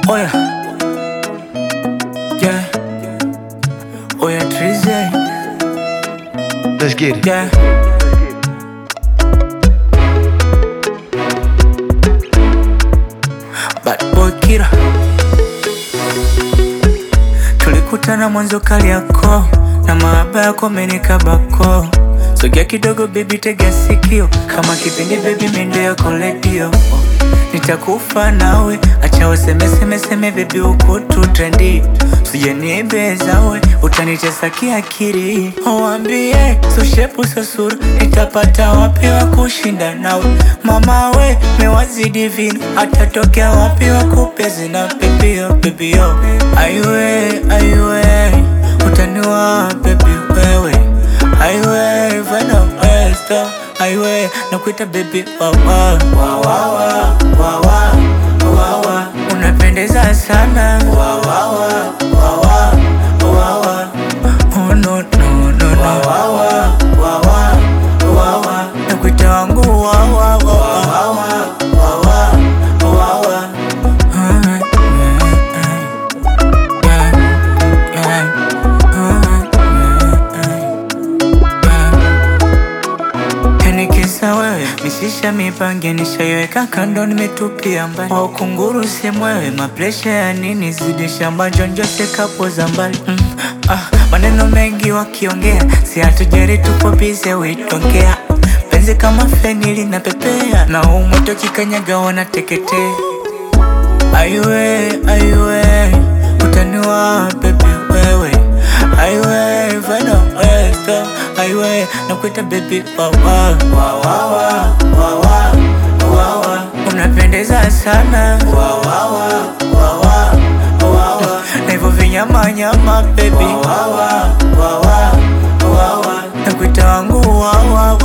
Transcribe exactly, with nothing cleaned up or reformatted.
Oh yeah, yeah. Oh yeah, Trizzy. Let's get it. Yeah. Bad boy Kira. Tulikutana mwanzo Kariakoo na mahaba yako amenikabako. Sogea kidogo baby, tega sikio, kama kipindi baby mendo yako redio. Nitakufa nawe, acha waseme seme seme baby, uko tu trendy. Sije nibeza we, utanitesa kiakili. Waambie so shepu so sura, nitapata wapi wa kushinda nawe. Mama we, mewazidi vino, atatokea wapi wa kupezi na pepio pepio. Aiwe, aiwe, utaniwa baby wewe. Aiwe, vana westo. Aiwe, nakuita baby wawa wawa wawa wawa, unapendeza sana wawa wawa wawa. Oh no no no no wawa wawa wawa, nakuita wangu wawa wawa wawa wawa. Kisa wewe, misisha mipange nishaiweka kando, nimetupia mbali. Wa ukunguru si mwewe, mapresha ya nini, zidi shamba jonjo sekapo za mbali. mm, ah, maneno mengi wakiongea, si hatujeri tupo bize witongea. Penzi kama fenili na pepea, na umoto kikanyaga wanateketea. Aiwe, aiwe, utaniwa baby wewe. Aiwe, vana westo. Aiwe, nakuita baby wawa wawa wawa wawa, unapendeza sana wawa wawa wawa, na hivyo vinyama nyama baby wawa wawa wawa, nakuita wangu wawa